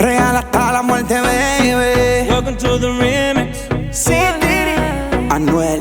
Real hasta la muerte, baby. Welcome to the remix. Sí, Anuel.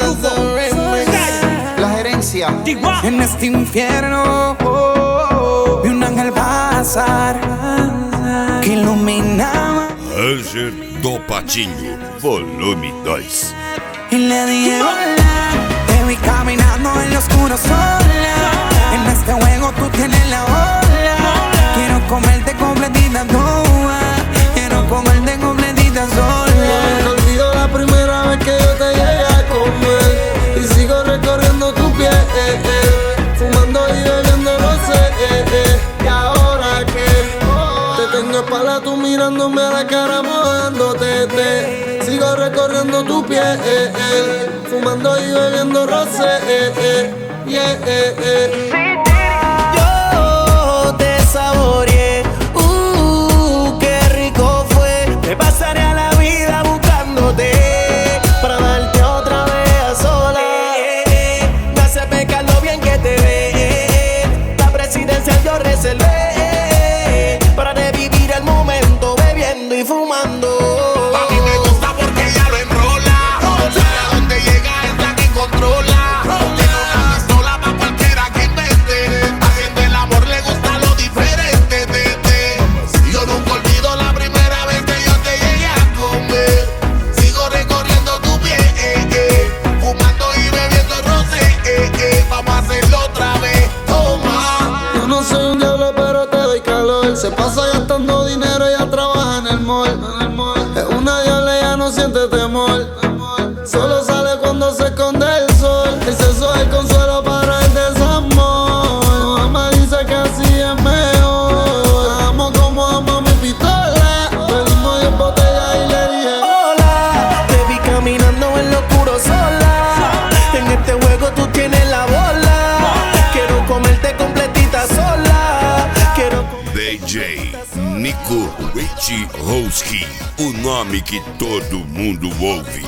La gerencia. En este infierno vi un ángel pasar que iluminaba. Ranger do Patinho, volume 2. Y le dije hola, te vi caminando en lo oscuro sola. En este juego tú tienes la ola. Quiero comerte completita toda. Quiero comerte completita sola. No olvido la primera vez que yo te llegué a comer. Y sigo recorriendo tu piel, fumando y bebiendo rosé. Y ahora que te tengo espalda, tú mirándome a la cara, mojándote. Sigo recorriendo tu piel, fumando y bebiendo rosé. Yo te saboreé, qué rico fue. Me pasaré a la vida buscándote para darte otra vez a sola. Me hace pecar lo bien que te ve. La presidencia yo reservé para revivir el momento bebiendo y fumando. A mí me gusta porque ella lo enrola. Sabe a dónde llega, es la que controla. Tiene una pistola pa' cualquiera que invente. Haciendo el amor le gusta lo diferente. Yo nunca olvido la primera vez que yo te llegué a comer. Sigo recorriendo tu piel, fumando y bebiendo rosé. Vamos a hacerlo otra vez, toma. Yo no soy un diablo, pero te doy calor. Se pasa gastando dinero, ella trabaja en el mall. Es una diabla, ella no siente temor. Solo sale cuando se esconde el sol. El sexo es el consuelo para el desamor. Mamá dice que así es mejor. La amo como amo mi pistola. Pedimos 10 botellas y le dije Hola, te vi caminando en lo oscuro sola. En este juego tú tienes la bola. Quiero comerte completita sola. DJ Nico Wojciechowski, o nome que todo mundo ouve.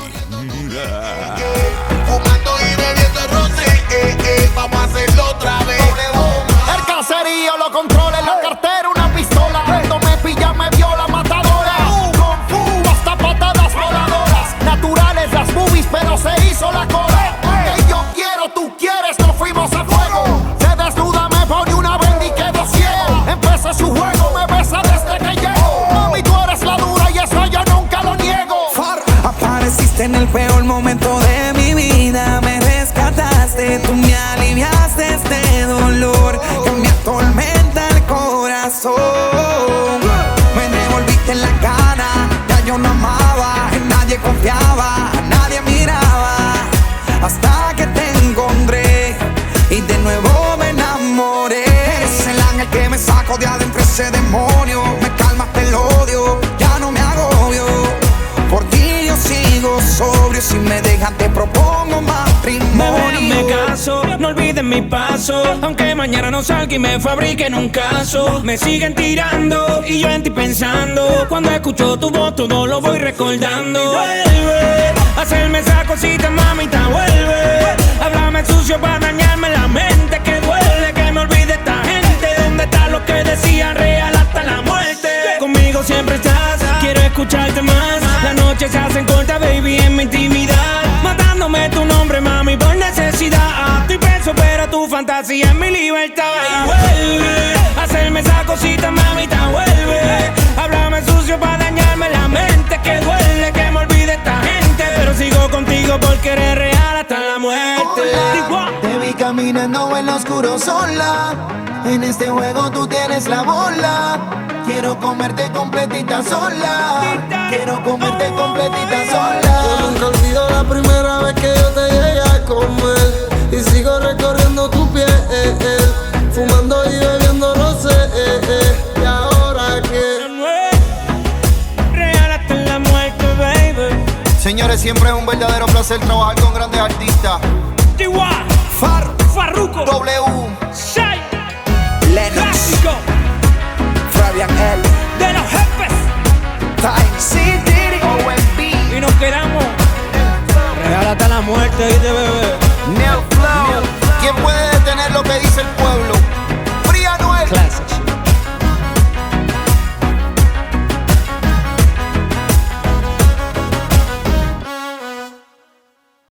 Fumando y bebiendo rosé, vamos a hacerlo otra vez. El caserío lo controla en la cartera, una pistola. Cuando me pilla me viola matadora. Kung fu, hasta patadas voladoras. Naturales las movies, pero se hizo la cola. Que yo quiero, tú quieres, nos fuimos a fuego. Se desnuda, me pone una venda y quedo ciego. Empecé su juego, me besa desde que llego. Mami, tú eres la dura y eso yo nunca lo niego. Apareciste en el peor momento de mi vida. Me rescataste, tú me aliviaste este dolor que me atormenta el corazón. Me devolviste en la cara, ya yo no amaba, en nadie confiaba, a nadie miraba. Hasta que te encontré y de nuevo me enamoré. Eres el ángel que me sacó de adentro ese demonio. Me calmaste el odio, ya no me agobio. Por ti yo sigo sobrio, si me dejas te propongo matrimonio. Me caso, no olviden mi paso. Aunque mañana no salga y me fabriquen un caso. Me siguen tirando y yo en ti pensando. Cuando escucho tu voz todo lo voy recordando. Vuelve a hacerme esa cosita, mamita, vuelve. Háblame sucio para dañarme la mente. Que duele que me olvide esta gente. ¿Dónde está lo que decían real hasta la muerte? Conmigo siempre estás, quiero escucharte más. Las noches se hacen cortas, baby, en mi intimidad. Matándome tu nombre, mami, por necesidad. Estoy preso, pero tu fantasía es mi libertad. Y vuelve a hacerme esa cosita, mamita, vuelve. Háblame sucio para dañarme la mente. Que duele que me olvide esta gente. Pero sigo contigo porque eres real hasta la muerte. te vi caminando en lo oscuro sola. En este juego tú tienes la bola. Quiero comerte completita sola. Quiero comerte completita sola. Yo nunca olvido la primera vez que yo te llegué a comer. Y sigo recorriendo tu piel, fumando y bebiendo rosé. Y ahora que real hasta la muerte, baby. señores, siempre es un verdadero placer trabajar con grandes artistas. Chihuahua, Farruko, W, Shai, Lennox, Clásico, Fabian L, de los jefes. Time City, Y nos quedamos real hasta la muerte, ¿viste, bebé? Neo Flow. ¿Quién puede detener lo que dice el pueblo? Free Anuel. Classic.